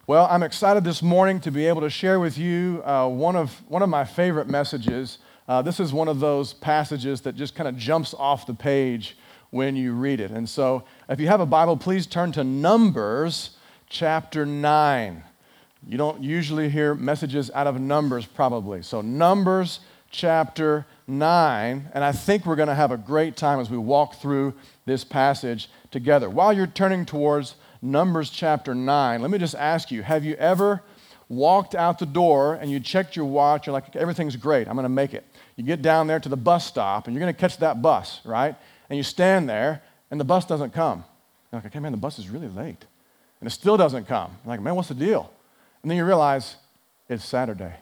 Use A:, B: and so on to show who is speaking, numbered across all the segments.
A: Well, I'm excited this morning to be able to share with you one of my favorite messages. This is one of those passages that just kind of jumps off the page when you read it. And so if you have a Bible, please turn to Numbers chapter 9. You don't usually hear messages out of Numbers probably. So Numbers chapter 9, and I think we're going to have a great time as we walk through this passage together. While you're turning towards Numbers chapter 9, let me just ask you, have you ever walked out the door and you checked your watch, you're like, everything's great, I'm going to make it. You get down there to the bus stop and you're going to catch that bus, right? And you stand there and the bus doesn't come. You're like, okay, man, the bus is really late. And it still doesn't come. You're like, man, what's the deal? And then you realize it's Saturday,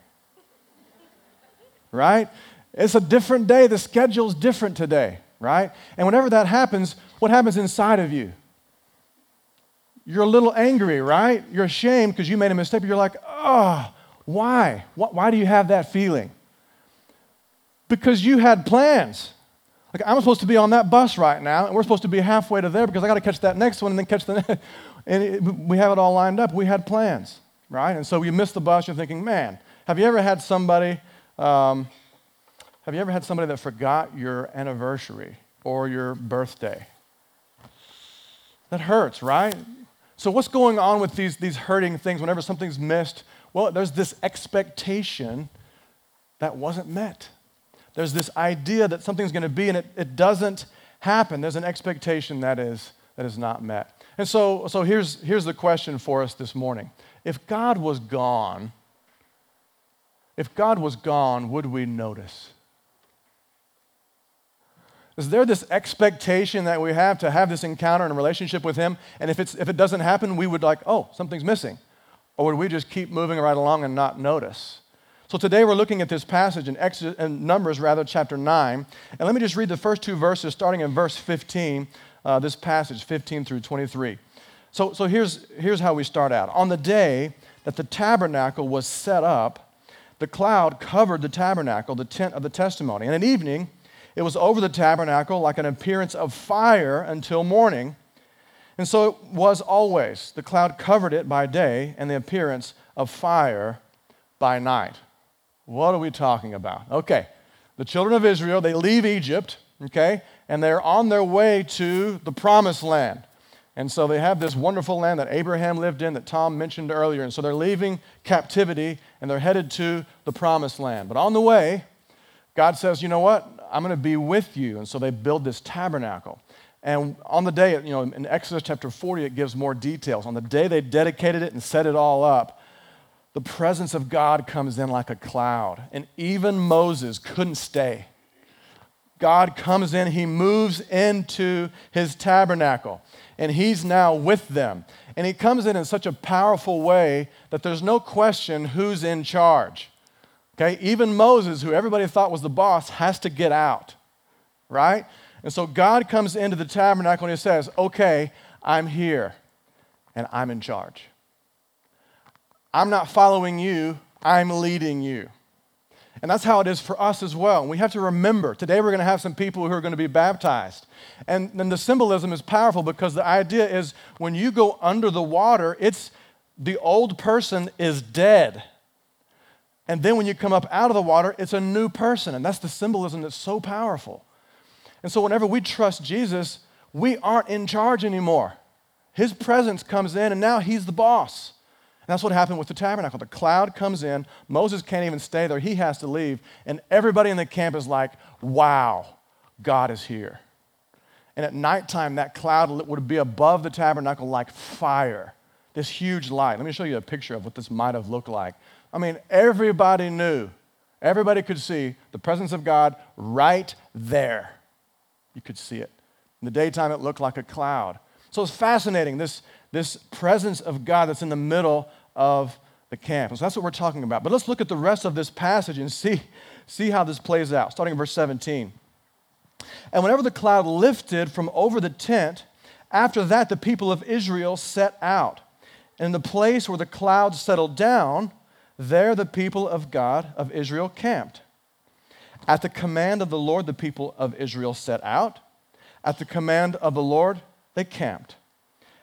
A: right? It's a different day. The schedule's different today, right? And whenever that happens, what happens inside of you? You're a little angry, right? You're ashamed because you made a mistake, but you're like, oh, why? Why do you have that feeling? Because you had plans. Like, I'm supposed to be on that bus right now, and we're supposed to be halfway to there because I got to catch that next one and then catch the next. And we have it all lined up. We had plans, right? And so you miss the bus. You're thinking, man, have you ever had somebody that forgot your anniversary or your birthday? That hurts, right? So what's going on with these hurting things whenever something's missed? Well, there's this expectation that wasn't met. There's this idea that something's going to be, and it doesn't happen. There's an expectation that is not met. And so here's the question for us this morning. If God was gone, would we notice? Is there this expectation that we have to have this encounter and a relationship with Him, and if it doesn't happen, we would like, oh, something's missing? Or would we just keep moving right along and not notice? So today we're looking at this passage in Numbers chapter 9, and let me just read the first two verses starting in verse 15, this passage, 15 through 23. So here's how we start out. On the day that the tabernacle was set up, the cloud covered the tabernacle, the tent of the testimony, and at evening, it was over the tabernacle like an appearance of fire until morning. And so it was always. The cloud covered it by day and the appearance of fire by night. What are we talking about? Okay, the children of Israel, they leave Egypt, okay, and they're on their way to the promised land. And so they have this wonderful land that Abraham lived in that Tom mentioned earlier. And so they're leaving captivity and they're headed to the promised land. But on the way, God says, you know what? I'm going to be with you. And so they build this tabernacle. And on the day, in Exodus chapter 40, it gives more details. On the day they dedicated it and set it all up, the presence of God comes in like a cloud. And even Moses couldn't stay. God comes in, He moves into His tabernacle, and He's now with them. And He comes in such a powerful way that there's no question who's in charge. Okay, even Moses, who everybody thought was the boss, has to get out, right? And so God comes into the tabernacle and He says, okay, I'm here and I'm in charge. I'm not following you, I'm leading you. And that's how it is for us as well. And we have to remember, today we're going to have some people who are going to be baptized. And then the symbolism is powerful because the idea is when you go under the water, it's the old person is dead. And then when you come up out of the water, it's a new person. And that's the symbolism that's so powerful. And so whenever we trust Jesus, we aren't in charge anymore. His presence comes in, and now He's the boss. And that's what happened with the tabernacle. The cloud comes in. Moses can't even stay there. He has to leave. And everybody in the camp is like, wow, God is here. And at nighttime, that cloud would be above the tabernacle like fire, this huge light. Let me show you a picture of what this might have looked like. I mean, everybody knew. Everybody could see the presence of God right there. You could see it. In the daytime, it looked like a cloud. So it's fascinating, this presence of God that's in the middle of the camp. And so that's what we're talking about. But let's look at the rest of this passage and see how this plays out, starting in verse 17. And whenever the cloud lifted from over the tent, after that the people of Israel set out. And in the place where the cloud settled down, there the people of God, of Israel, camped. At the command of the Lord, the people of Israel set out. At the command of the Lord, they camped.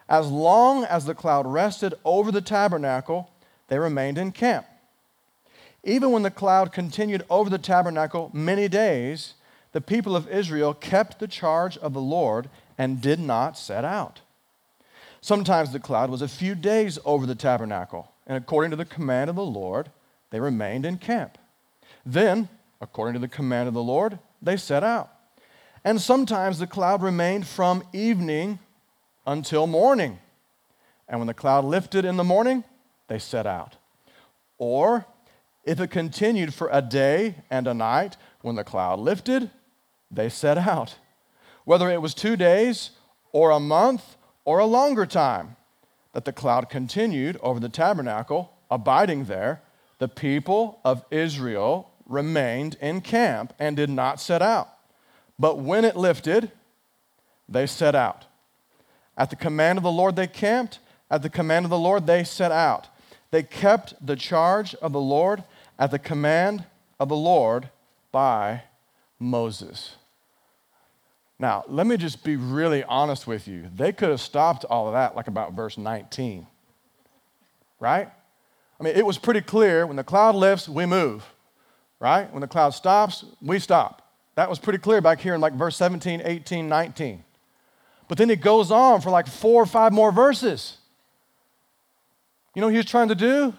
A: As long as the cloud rested over the tabernacle, they remained in camp. Even when the cloud continued over the tabernacle many days, the people of Israel kept the charge of the Lord and did not set out. Sometimes the cloud was a few days over the tabernacle, and according to the command of the Lord, they remained in camp. Then, according to the command of the Lord, they set out. And sometimes the cloud remained from evening until morning. And when the cloud lifted in the morning, they set out. Or, if it continued for a day and a night, when the cloud lifted, they set out. Whether it was 2 days or a month or a longer time that the cloud continued over the tabernacle, abiding there, the people of Israel remained in camp and did not set out. But when it lifted, they set out. At the command of the Lord they camped. At the command of the Lord they set out. They kept the charge of the Lord at the command of the Lord by Moses. Now, let me just be really honest with you. They could have stopped all of that like about verse 19, right? I mean, it was pretty clear. When the cloud lifts, we move, right? When the cloud stops, we stop. That was pretty clear back here in like verse 17, 18, 19. But then it goes on for like 4 or 5 more verses. You know what he was trying to do?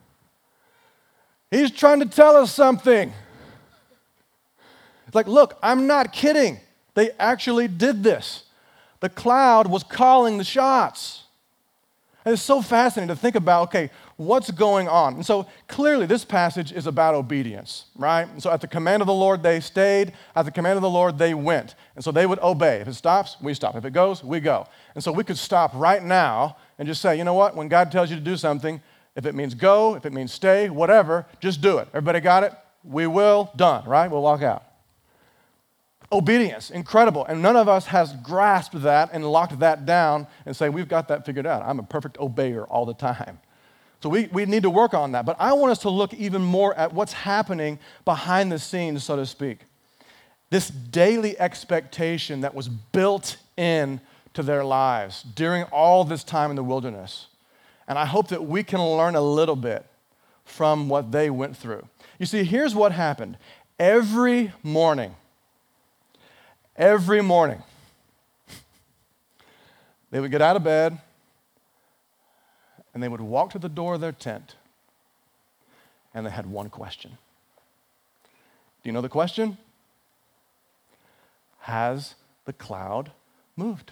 A: He's trying to tell us something. It's like, look, I'm not kidding. They actually did this. The cloud was calling the shots. And it's so fascinating to think about, okay, what's going on? And so clearly this passage is about obedience, right? And so at the command of the Lord, they stayed. At the command of the Lord, they went. And so they would obey. If it stops, we stop. If it goes, we go. And so we could stop right now and just say, you know what? When God tells you to do something, if it means go, if it means stay, whatever, just do it. Everybody got it? We will, done, right? We'll walk out. Obedience, incredible. And none of us has grasped that and locked that down and say, we've got that figured out. I'm a perfect obeyer all the time. So we need to work on that. But I want us to look even more at what's happening behind the scenes, so to speak. This daily expectation that was built in to their lives during all this time in the wilderness. And I hope that we can learn a little bit from what they went through. You see, here's what happened. Every morning, they would get out of bed and they would walk to the door of their tent and they had one question. Do you know the question? Has the cloud moved?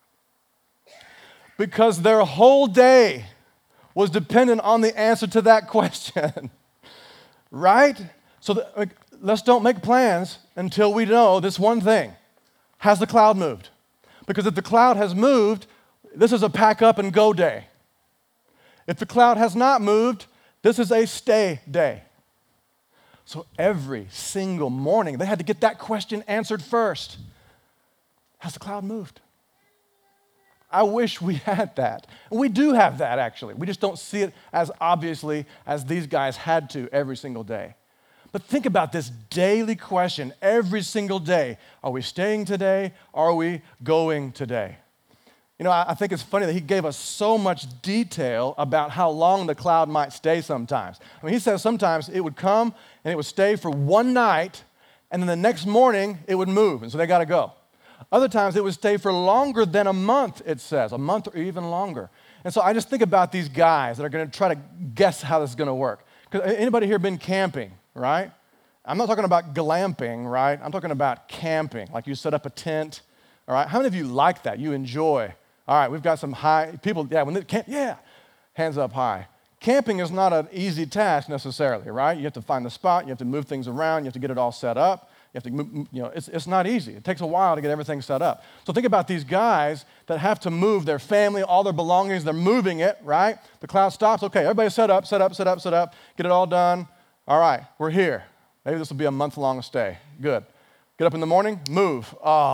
A: Because their whole day was dependent on the answer to that question, right? So let's don't make plans until we know this one thing. Has the cloud moved? Because if the cloud has moved, this is a pack up and go day. If the cloud has not moved, this is a stay day. So every single morning, they had to get that question answered first. Has the cloud moved? I wish we had that. And we do have that, actually. We just don't see it as obviously as these guys had to every single day. But think about this daily question every single day. Are we staying today? Are we going today? You know, I think it's funny that he gave us so much detail about how long the cloud might stay sometimes. I mean, he says sometimes it would come and it would stay for one night, and then the next morning it would move, and so they got to go. Other times it would stay for longer than a month, it says, a month or even longer. And so I just think about these guys that are going to try to guess how this is going to work. Because anybody here been camping? Right? I'm not talking about glamping, right? I'm talking about camping, like you set up a tent, all right? How many of you like that? You enjoy? All right, we've got some high people, when they camp, hands up high. Camping is not an easy task necessarily, right? You have to find the spot, you have to move things around, you have to get it all set up. You have to move, it's not easy. It takes a while to get everything set up. So think about these guys that have to move their family, all their belongings, they're moving it, right? The cloud stops, okay, everybody set up, get it all done. All right, we're here. Maybe this will be a month-long stay. Good. Get up in the morning, move.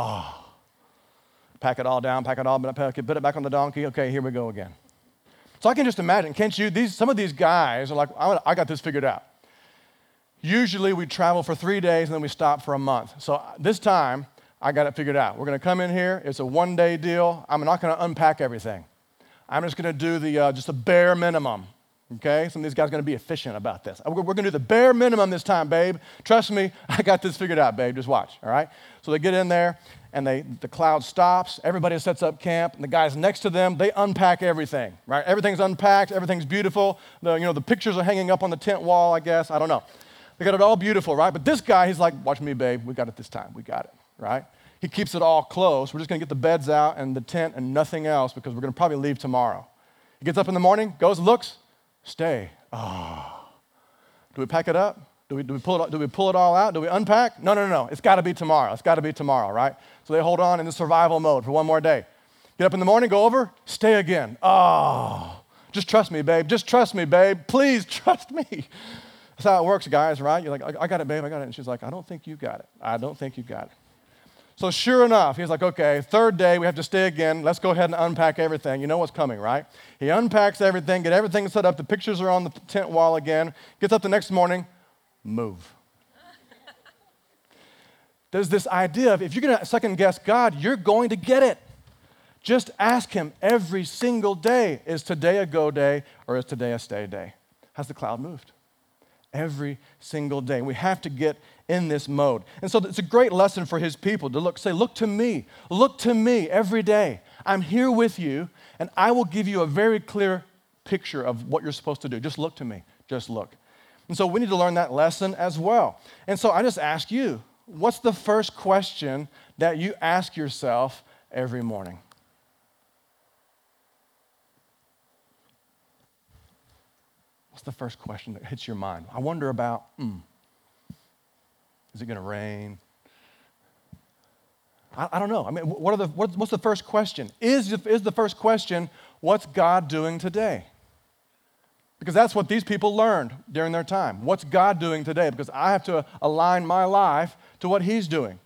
A: Pack it all down, put it back on the donkey. Okay, here we go again. So I can just imagine, can't you? Some of these guys are like, I got this figured out. Usually we travel for 3 days and then we stop for a month. So this time, I got it figured out. We're going to come in here. It's a one-day deal. I'm not going to unpack everything. I'm just going to do just the bare minimum. Okay? Some of these guys are going to be efficient about this. We're going to do the bare minimum this time, babe. Trust me, I got this figured out, babe. Just watch, all right? So they get in there, and the cloud stops. Everybody sets up camp, and the guys next to them, they unpack everything, right? Everything's unpacked. Everything's beautiful. The pictures are hanging up on the tent wall, I guess. I don't know. They got it all beautiful, right? But this guy, he's like, watch me, babe. We got it this time. We got it, right? He keeps it all close. We're just going to get the beds out and the tent and nothing else because we're going to probably leave tomorrow. He gets up in the morning, goes, looks, stay. Oh. Do we pack it up? Do we pull it all out? Do we unpack? No. It's got to be tomorrow. It's got to be tomorrow, right? So they hold on in the survival mode for one more day. Get up in the morning, go over, stay again. Oh, just trust me, babe. Just trust me, babe. Please trust me. That's how it works, guys, right? You're like, I got it, babe. I got it. And she's like, I don't think you got it. I don't think you got it. So sure enough, he's like, okay, third day, we have to stay again. Let's go ahead and unpack everything. You know what's coming, right? He unpacks everything, get everything set up. The pictures are on the tent wall again. Gets up the next morning, move. There's this idea of if you're going to second guess God, you're going to get it. Just ask him every single day, is today a go day or is today a stay day? Has the cloud moved? Every single day. We have to get in this mode. And so it's a great lesson for his people to look to me every day. I'm here with you, and I will give you a very clear picture of what you're supposed to do. Just look to me. Just look. And so we need to learn that lesson as well. And so I just ask you, what's the first question that you ask yourself every morning? What's the first question that hits your mind? I wonder about, is it going to rain? I don't know. I mean, what's the first question? Is the first question, what's God doing today? Because that's what these people learned during their time. What's God doing today? Because I have to align my life to what he's doing.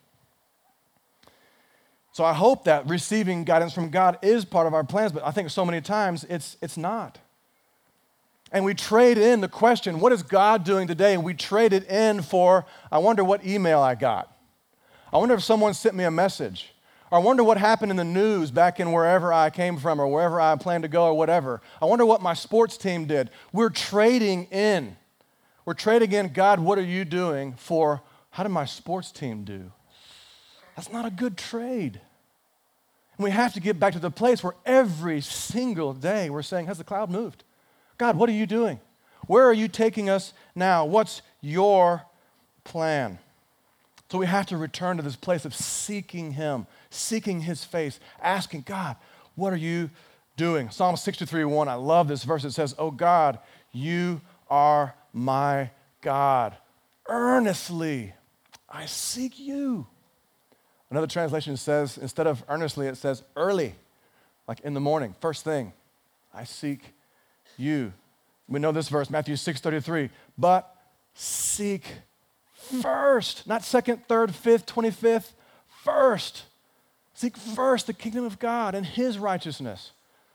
A: So I hope that receiving guidance from God is part of our plans, but I think so many times it's not. And we trade in the question, what is God doing today? And we trade it in for, I wonder what email I got. I wonder if someone sent me a message. Or I wonder what happened in the news back in wherever I came from or wherever I plan to go or whatever. I wonder what my sports team did. We're trading in. We're trading in, God, what are you doing for, how did my sports team do? That's not a good trade. And we have to get back to the place where every single day we're saying, has the cloud moved? God, what are you doing? Where are you taking us now? What's your plan? So we have to return to this place of seeking him, seeking his face, asking, God, what are you doing? Psalm 63:1, I love this verse. It says, oh God, you are my God. Earnestly I seek you. Another translation says, instead of earnestly, it says early, like in the morning, first thing, I seek you. We know this verse, Matthew 6:33, but seek first, not second, third, fifth, 25th, first. Seek first the kingdom of God and his righteousness.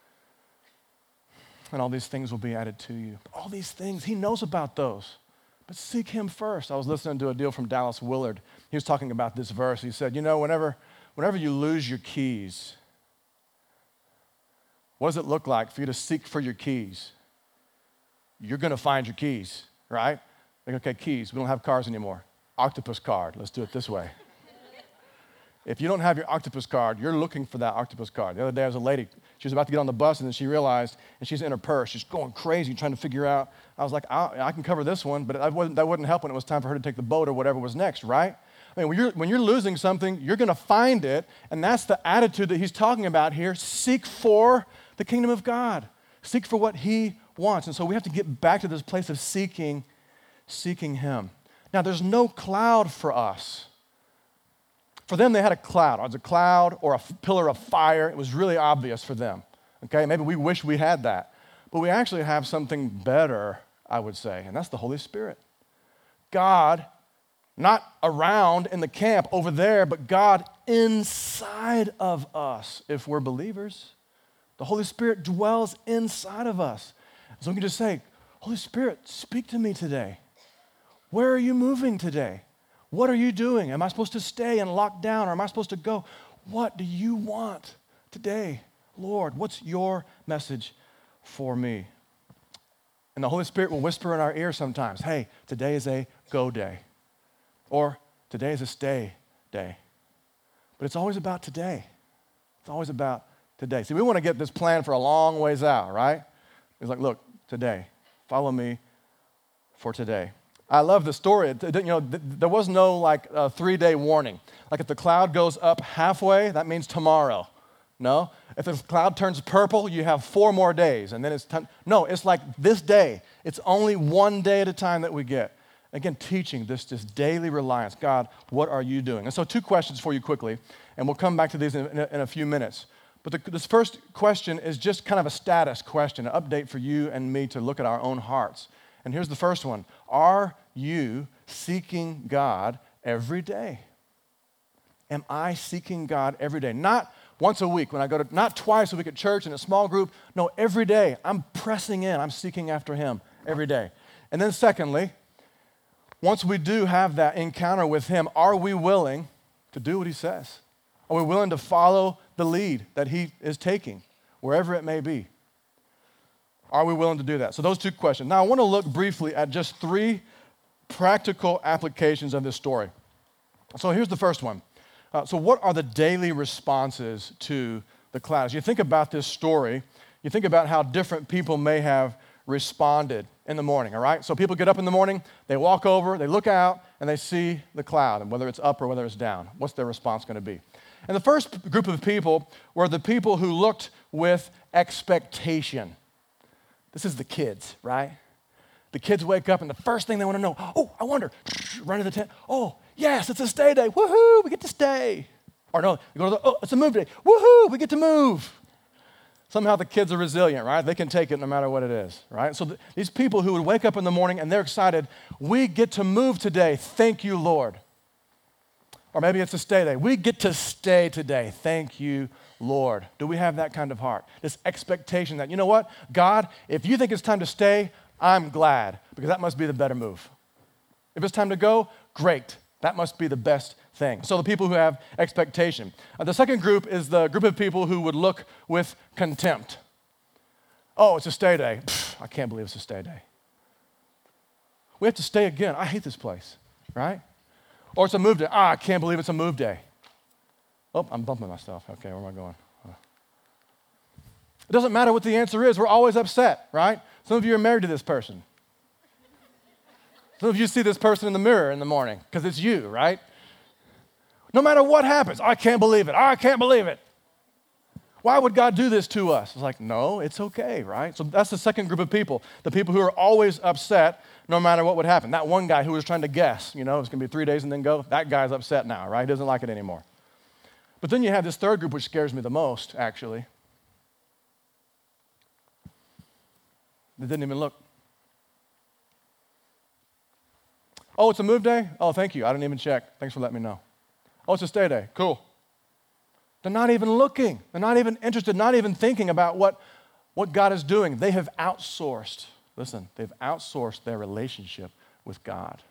A: And all these things will be added to you. All these things, he knows about those. But seek him first. I was listening to a deal from Dallas Willard. He was talking about this verse. He said, whenever you lose your keys, what does it look like for you to seek for your keys? You're going to find your keys, right? Like, okay, keys. We don't have cars anymore. Octopus card. Let's do it this way. If you don't have your octopus card, you're looking for that octopus card. The other day, there was a lady. She was about to get on the bus, and then she realized, and she's in her purse. She's going crazy trying to figure out. I was like, I can cover this one, but that wouldn't help when it was time for her to take the boat or whatever was next, right? I mean, when you're losing something, you're going to find it, and that's the attitude that he's talking about here. Seek for the kingdom of God. Seek for what he wants. And so we have to get back to this place of seeking him. Now, there's no cloud for us. For them, they had a cloud. It was a cloud or a pillar of fire. It was really obvious for them. Okay, maybe we wish we had that. But we actually have something better, I would say, and that's the Holy Spirit. God, not around in the camp over there, but God inside of us if we're believers. The Holy Spirit dwells inside of us. So we can just say, Holy Spirit, speak to me today. Where are you moving today? What are you doing? Am I supposed to stay and lock down, or am I supposed to go? What do you want today? Lord, what's your message for me? And the Holy Spirit will whisper in our ear sometimes, hey, today is a go day. Or today is a stay day. But it's always about today. It's always about today. See, we want to get this plan for a long ways out, right? It's like, look, today, follow me for today. I love the story. There was no like 3-day warning. Like if the cloud goes up halfway, that means tomorrow. No. If the cloud turns purple, you have 4 more days, and then it's time. No, it's like this day. It's only one day at a time that we get. Again, teaching this daily reliance. God, what are you doing? And so 2 questions for you quickly, and we'll come back to these in a few minutes. But this first question is just kind of a status question, an update for you and me to look at our own hearts. And here's the first one. Are you seeking God every day? Am I seeking God every day? Not once a week when I go to, not twice a week at church in a small group. No, every day. I'm pressing in. I'm seeking after Him every day. And then secondly, once we do have that encounter with Him, are we willing to do what He says? Are we willing to follow the lead that He is taking, wherever it may be? Are we willing to do that? So those 2 questions. Now I want to look briefly at just 3 practical applications of this story. So here's the first one. So what are the daily responses to the clouds? You think about this story, you think about how different people may have responded in the morning, all right? So people get up in the morning, they walk over, they look out, and they see the cloud, and whether it's up or whether it's down. What's their response going to be? And the first group of people were the people who looked with expectation. This is the kids, right? The kids wake up and the first thing they want to know, oh, I wonder, run to the tent. Oh, yes, it's a stay day. Woohoo, we get to stay. Or no, you go to oh, it's a move day. Woohoo, we get to move. Somehow the kids are resilient, right? They can take it no matter what it is, right? So these people who would wake up in the morning and they're excited, we get to move today. Thank you, Lord. Or maybe it's a stay day. We get to stay today. Thank you, Lord. Do we have that kind of heart? This expectation that, you know what? God, if you think it's time to stay, I'm glad, because that must be the better move. If it's time to go, great. That must be the best thing. So the people who have expectation. The second group is the group of people who would look with contempt. Oh, it's a stay day. Pfft, I can't believe it's a stay day. We have to stay again. I hate this place, right? Or it's a move day. I can't believe it's a move day. Oh, I'm bumping myself. Okay, where am I going? It doesn't matter what the answer is. We're always upset, right? Some of you are married to this person. Some of you see this person in the mirror in the morning because it's you, right? No matter what happens, I can't believe it. I can't believe it. Why would God do this to us? It's like, no, it's okay, right? So that's the second group of people, the people who are always upset no matter what would happen. That one guy who was trying to guess, it's going to be 3 days and then go, that guy's upset now, right? He doesn't like it anymore. But then you have this third group, which scares me the most, actually. They didn't even look. Oh, it's a move day? Oh, thank you. I didn't even check. Thanks for letting me know. Oh, it's a stay day. Cool. They're not even looking. They're not even interested, not even thinking about what God is doing. They have outsourced. Listen, they've outsourced their relationship with God.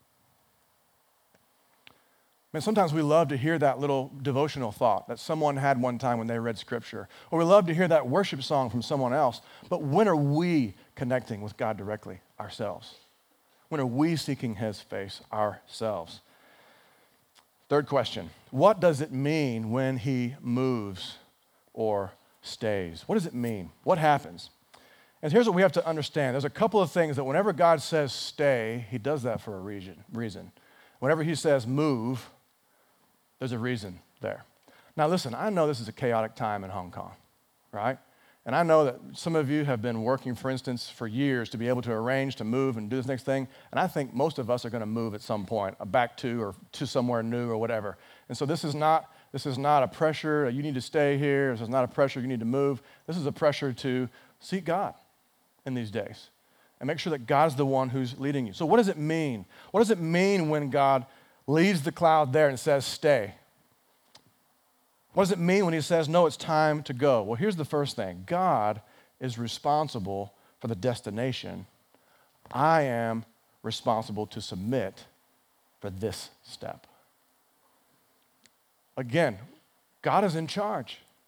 A: Man, sometimes we love to hear that little devotional thought that someone had one time when they read Scripture. Or we love to hear that worship song from someone else. But when are we connecting with God directly ourselves? When are we seeking His face ourselves? Third question, what does it mean when He moves or stays? What does it mean? What happens? And here's what we have to understand. There's a couple of things that whenever God says stay, He does that for a reason. Whenever He says move, there's a reason there. Now listen, I know this is a chaotic time in Hong Kong, right? And I know that some of you have been working, for instance, for years to be able to arrange to move and do this next thing. And I think most of us are going to move at some point, back to or to somewhere new or whatever. And so this is not a pressure, you need to stay here. This is not a pressure, you need to move. This is a pressure to seek God in these days and make sure that God's the one who's leading you. So what does it mean? What does it mean when God leaves the cloud there and says stay? What does it mean when He says, no, it's time to go? Well, here's the first thing. God is responsible for the destination. I am responsible to submit for this step. Again, God is in charge.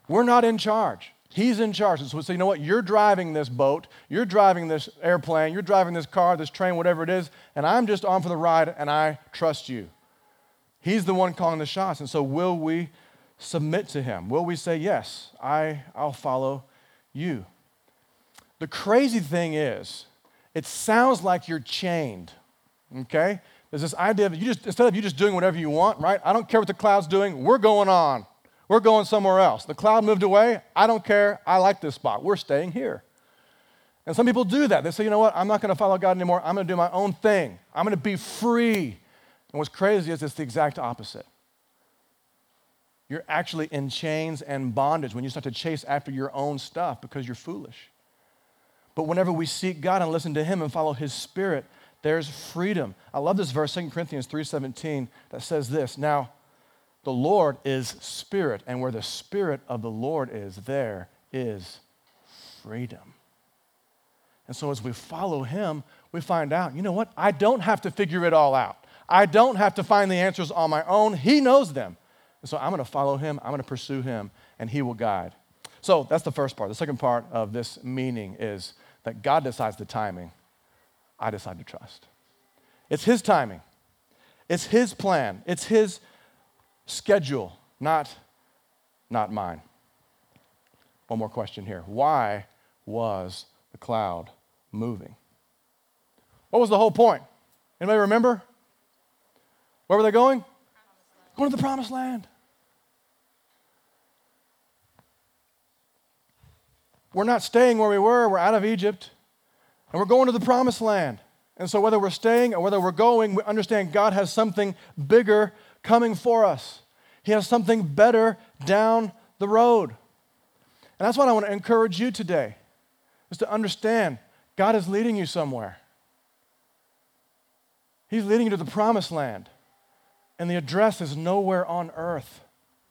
A: We're not in charge. He's in charge. And so we say, you know what? You're driving this boat. You're driving this airplane. You're driving this car, this train, whatever it is, and I'm just on for the ride, and I trust you. He's the one calling the shots. And so will we submit to him? Will we say, yes, I'll follow you? The crazy thing is, it sounds like you're chained, okay? There's this idea that instead of you just doing whatever you want, right? I don't care what the cloud's doing. We're going on. We're going somewhere else. The cloud moved away. I don't care. I like this spot. We're staying here. And some people do that. They say, you know what? I'm not going to follow God anymore. I'm going to do my own thing. I'm going to be free. And what's crazy is it's the exact opposite. You're actually in chains and bondage when you start to chase after your own stuff because you're foolish. But whenever we seek God and listen to him and follow his Spirit, there's freedom. I love this verse, 2 Corinthians 3:17, that says this, now, the Lord is Spirit, and where the Spirit of the Lord is, there is freedom. And so as we follow him, we find out, you know what? I don't have to figure it all out. I don't have to find the answers on my own. He knows them. And so I'm going to follow him. I'm going to pursue him, and he will guide. So that's the first part. The second part of this meaning is that God decides the timing. I decide to trust. It's his timing. It's his plan. It's his schedule, not mine. One more question here. Why was the cloud moving? What was the whole point? Anybody remember? Where were they going? Going to the promised land. We're not staying where we were. We're out of Egypt, and we're going to the promised land. And so whether we're staying or whether we're going, we understand God has something bigger coming for us. He has something better down the road. And that's what I want to encourage you today, is to understand God is leading you somewhere. He's leading you to the promised land, and the address is nowhere on earth.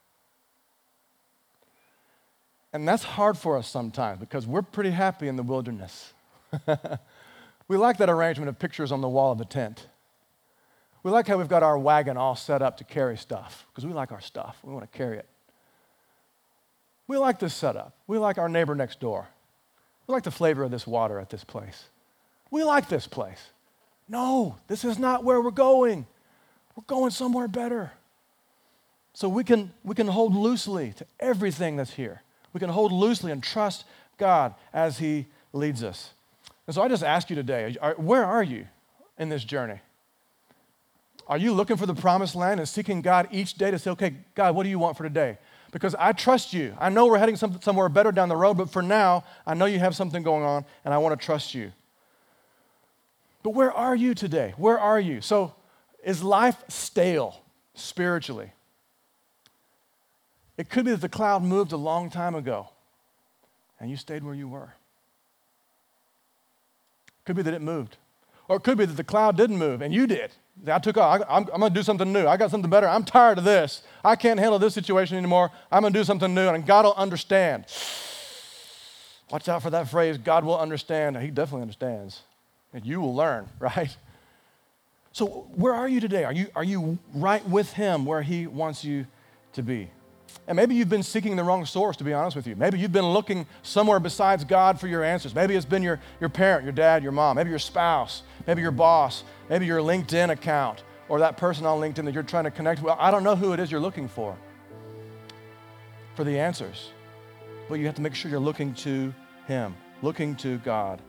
A: And that's hard for us sometimes because we're pretty happy in the wilderness. We like that arrangement of pictures on the wall of the tent. We like how we've got our wagon all set up to carry stuff because we like our stuff. We want to carry it. We like this setup. We like our neighbor next door. We like the flavor of this water at this place. We like this place. No, this is not where we're going. We're going somewhere better. So we can hold loosely to everything that's here. We can hold loosely and trust God as he leads us. And so I just ask you today, where are you in this journey? Are you looking for the promised land and seeking God each day to say, okay, God, what do you want for today? Because I trust you. I know we're heading somewhere better down the road, but for now, I know you have something going on, and I want to trust you. But where are you today? Where are you? So is life stale spiritually? It could be that the cloud moved a long time ago, and you stayed where you were. Could be that it moved. Or it could be that the cloud didn't move, and you did. I took off. I'm going to do something new. I got something better. I'm tired of this. I can't handle this situation anymore. I'm going to do something new, and God will understand. Watch out for that phrase, God will understand. He definitely understands. And you will learn, right? So where are you today? Are you right with him where he wants you to be? And maybe you've been seeking the wrong source, to be honest with you. Maybe you've been looking somewhere besides God for your answers. Maybe it's been your parent, your dad, your mom, maybe your spouse, maybe your boss, maybe your LinkedIn account, or that person on LinkedIn that you're trying to connect with. I don't know who it is you're looking for the answers. But you have to make sure you're looking to him, looking to God.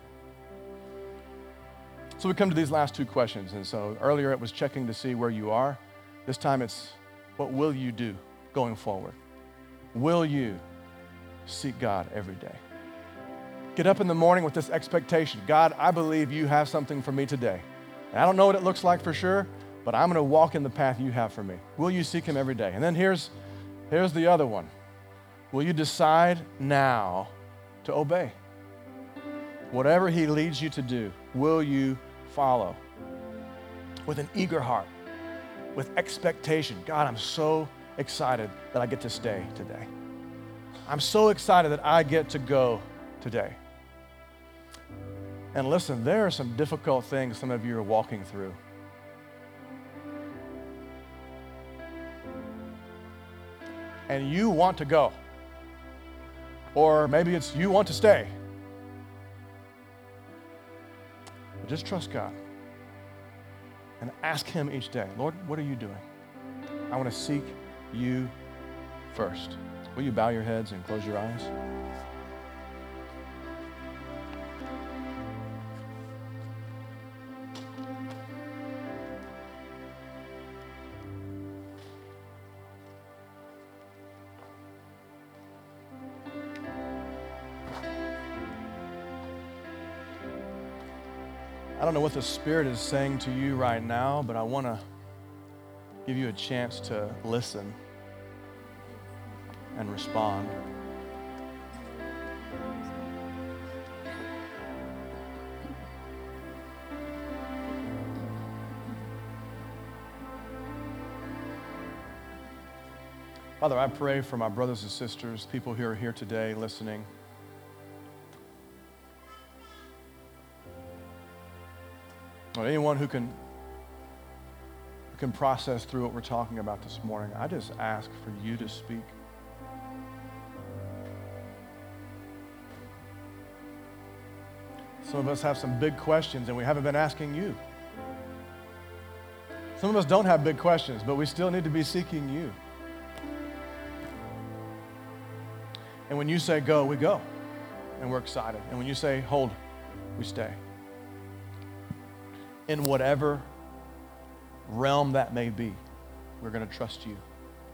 A: So we come to these last two questions. And so earlier it was checking to see where you are. This time it's, what will you do going forward? Will you seek God every day? Get up in the morning with this expectation. God, I believe you have something for me today. And I don't know what it looks like for sure, but I'm going to walk in the path you have for me. Will you seek him every day? And then here's the other one. Will you decide now to obey? Whatever he leads you to do, will you follow? With an eager heart, with expectation. God, I'm so excited that I get to stay today. I'm so excited that I get to go today. And listen, there are some difficult things some of you are walking through. And you want to go. Or maybe it's you want to stay. But just trust God and ask him each day, Lord, what are you doing? I want to seek you first. Will you bow your heads and close your eyes? I don't know what the Spirit is saying to you right now, but I want to give you a chance to listen and respond. Father, I pray for my brothers and sisters, people who are here today listening. Or anyone who can process through what we're talking about this morning, I just ask for you to speak. Some of us have some big questions and we haven't been asking you. Some of us don't have big questions, but we still need to be seeking you. And when you say go, we go, and we're excited. And when you say hold, we stay. In whatever realm that may be, we're going to trust you.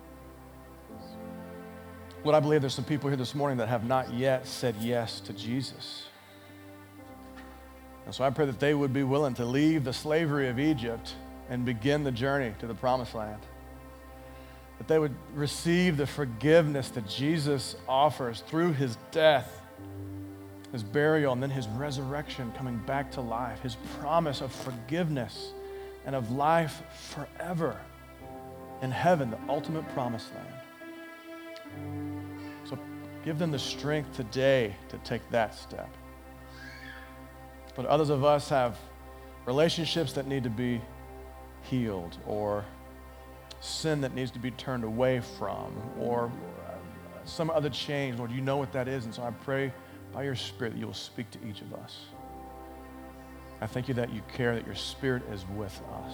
A: Lord, I believe there's some people here this morning that have not yet said yes to Jesus. And so I pray that they would be willing to leave the slavery of Egypt and begin the journey to the promised land. That they would receive the forgiveness that Jesus offers through his death, his burial, and then his resurrection, coming back to life, his promise of forgiveness and of life forever in heaven, the ultimate promised land. So give them the strength today to take that step. But others of us have relationships that need to be healed, or sin that needs to be turned away from, or some other change. Lord, you know what that is, and so I pray by your Spirit that you will speak to each of us. I thank you that you care, that your Spirit is with us.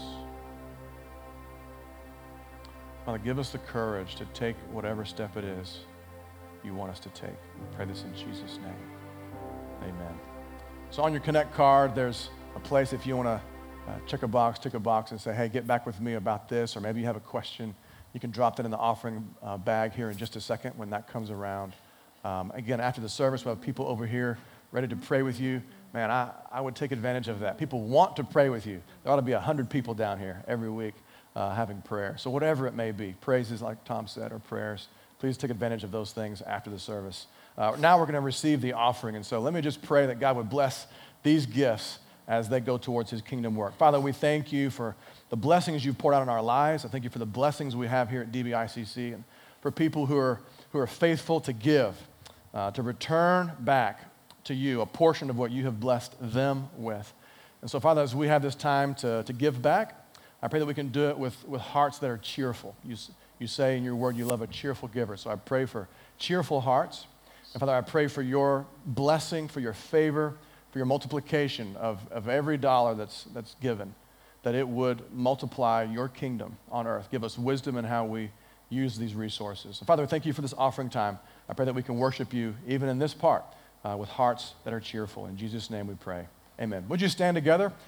A: Father, give us the courage to take whatever step it is you want us to take. We pray this in Jesus' name. Amen. So on your Connect card, there's a place if you want to tick a box and say, hey, get back with me about this, or maybe you have a question. You can drop that in the offering bag here in just a second when that comes around. Again, after the service, we'll have people over here ready to pray with you. Man, I would take advantage of that. People want to pray with you. There ought to be 100 people down here every week having prayer. So whatever it may be, praises like Tom said, or prayers, please take advantage of those things after the service. Now we're going to receive the offering. And so let me just pray that God would bless these gifts as they go towards his kingdom work. Father, we thank you for the blessings you've poured out in our lives. I thank you for the blessings we have here at DBICC, and for people who are faithful to give, to return back to you a portion of what you have blessed them with. And so, Father, as we have this time to give back, I pray that we can do it with hearts that are cheerful. You say in your word you love a cheerful giver. So I pray for cheerful hearts. And Father, I pray for your blessing, for your favor, for your multiplication of every dollar that's given, that it would multiply your kingdom on earth. Give us wisdom in how we use these resources. So Father, thank you for this offering time. I pray that we can worship you even in this part with hearts that are cheerful. In Jesus' name we pray. Amen. Would you stand together?